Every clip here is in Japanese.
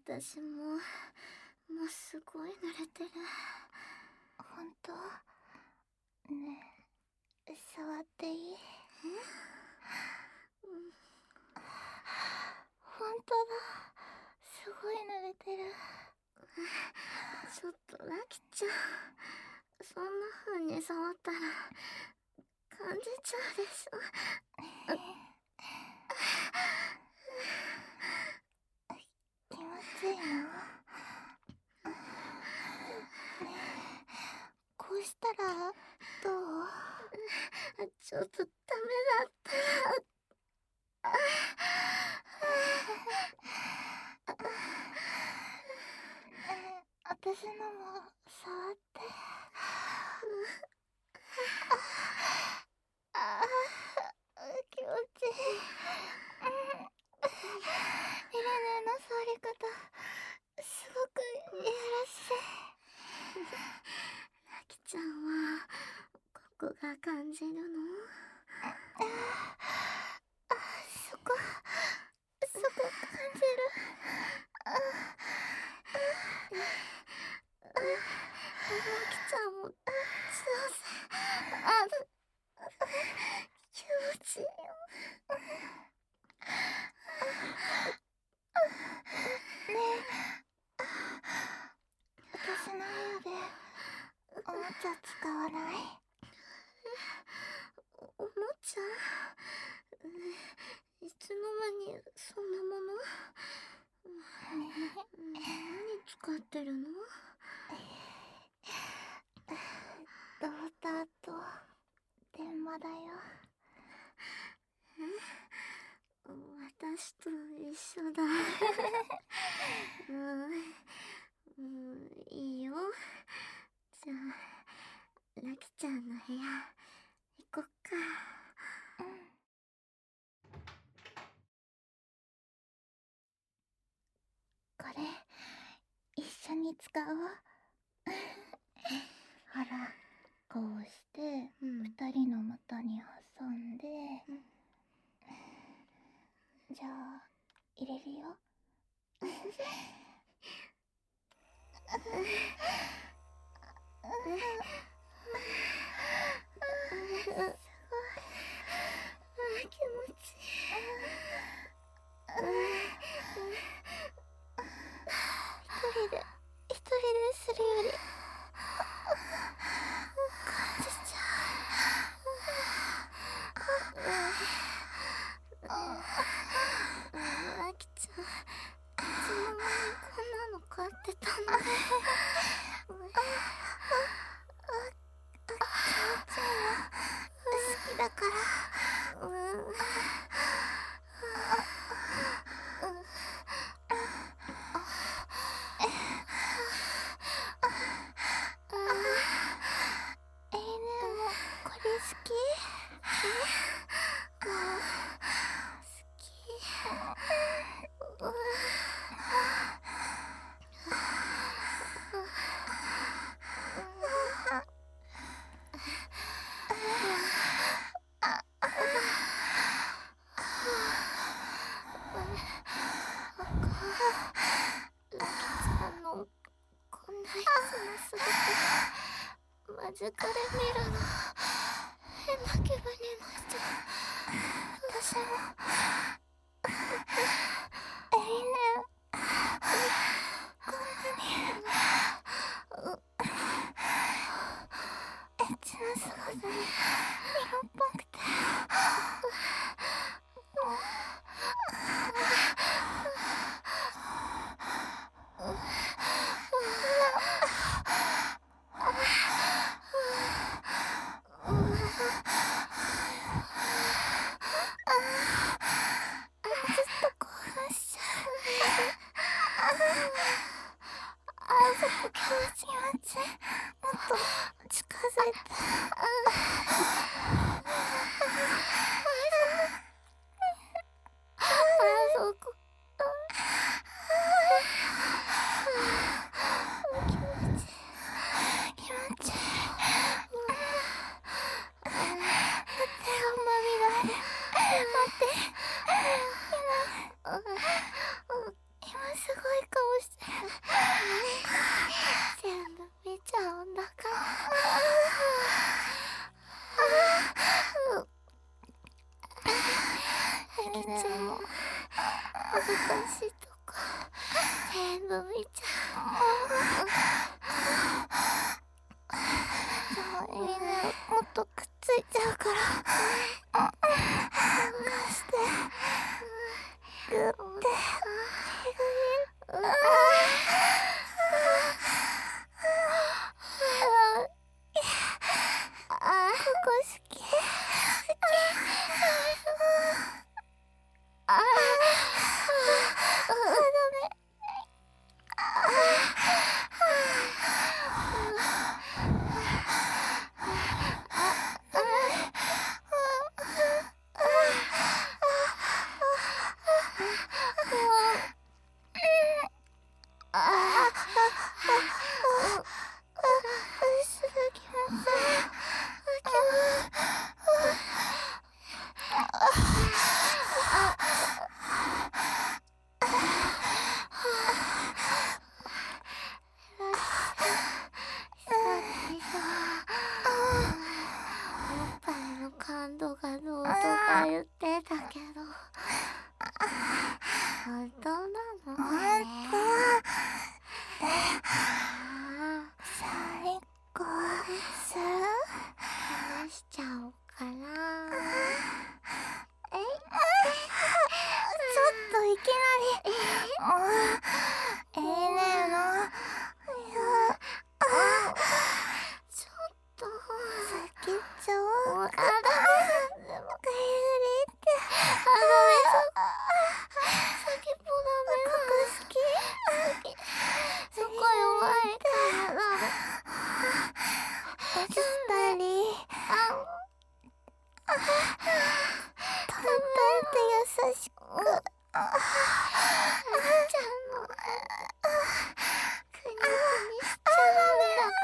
私もうすごい慣れてる。 ほんと？ねえ、触っていい？ほんとだ。すごい慣れてる。 ちょっとラキちゃん、そんな風に触ったら感じちゃうでしょ。 気持ちいいの？ねえ、こうしたらどう？ ちょっとダメだった。 私のも触って。気持ちいい。エレネの触り方すごくいやらしい。 ラキちゃんはここが感じるの？ そこ感じる。 ラキちゃんも気持ちいいよ。 ねえ、私の部屋でおもちゃ使わない？ おもちゃ？いつの間にそんなもの？何使ってるの？ ローターと電話だよ。 私と一緒だ。いいよ。じゃあラキちゃんの部屋行こっか。 これ一緒に使おう。ほら、こうして二人の股に挟んで、じゃあ入れるよ。すごい。 気持ちいい。 一人でするより感じちゃう。ラキちゃん、いつの間にこんなの飼ってたんだ。 気持ちいいの好きだから。エイネもこれ好き？好き。 ラキちゃんのこんないつも姿間近で見るの変な気分になっちゃう。 私もエイネこんなにエッチな姿に色っぽくてずっと興奮しちゃう。そこ気持ちいい。もっと近づいて。 そこ気持ちいい。待って、おまみがある。待って。今すごい顔し部見ちゃう。 みんなもっとくっついちゃうから。貸して。グッて。ここ好き。 感度がどうとか言ってたけど、本当なの？ 本当。最高する？ 話しちゃおうかな。 ちょっといきなり。いいねの。 ちょっと先っちょを。 あ、ダメ。でも帰りって。 ダメ。先っぽダメ。 ここ好き。 そこ弱いからダメ。 押したり。トントンって優しく。 ちゃんのくにくにしちゃうんだから。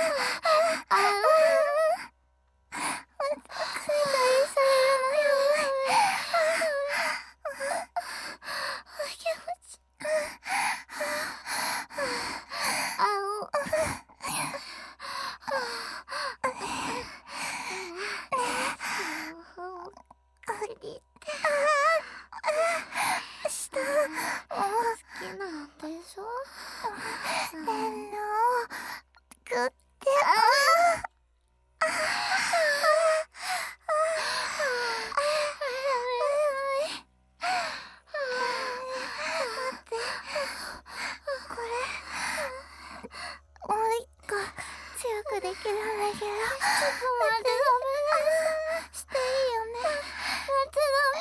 好きなんでしょ？ グッて。もう一個強くできるんだけど。ちょっと待って、ダメだ。していいよね。待って、ダメ。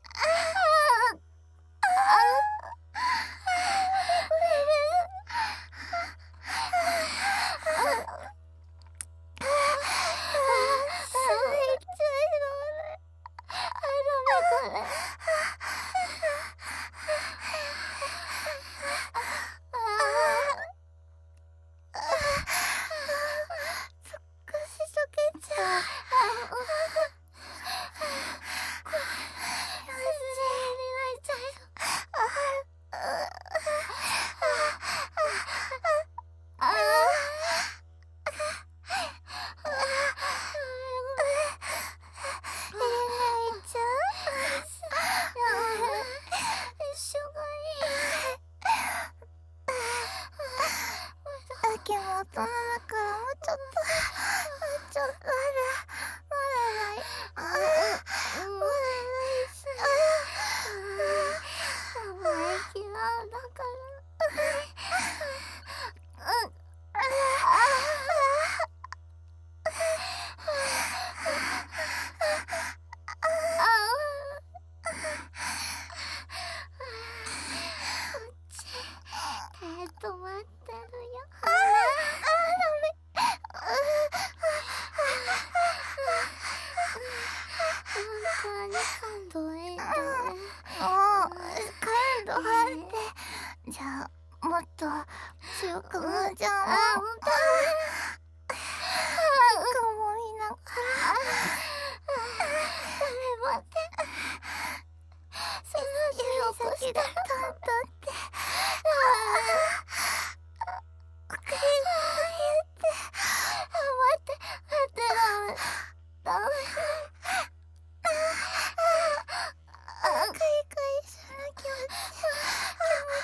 秋も大人だからもうちょっとまだない。まだないし。 生意気なんだから。手止まってるよ。本当に感動いいんだね。 感度あって。じゃあもっと強くもんじゃん。 本当に。 雲見ながら。 待って。そんな強くしてトントンって。クリームを言って。 待ってダメ。 かいかいする気持ち。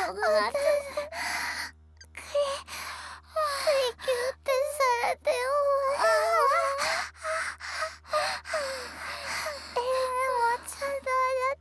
くなっちゃった。 クリキュってされて終わる。もうちょっと笑って。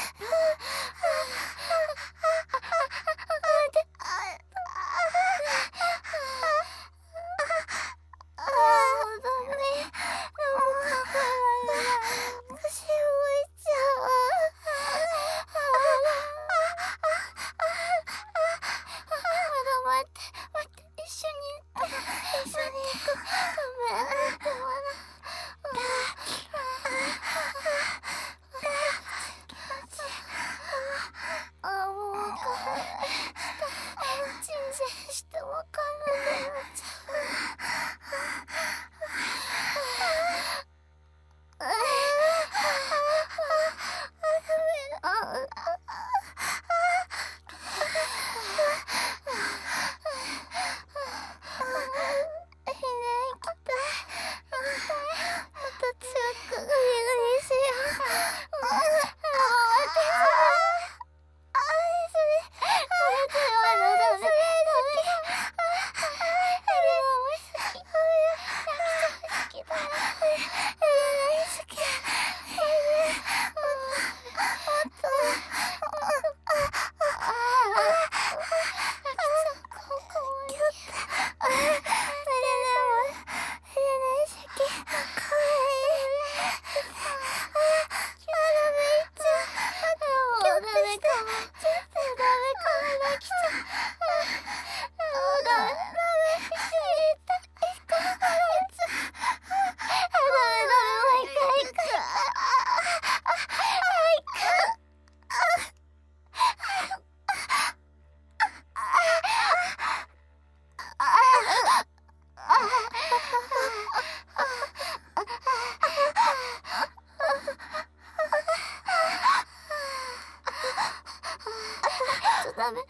ダメ。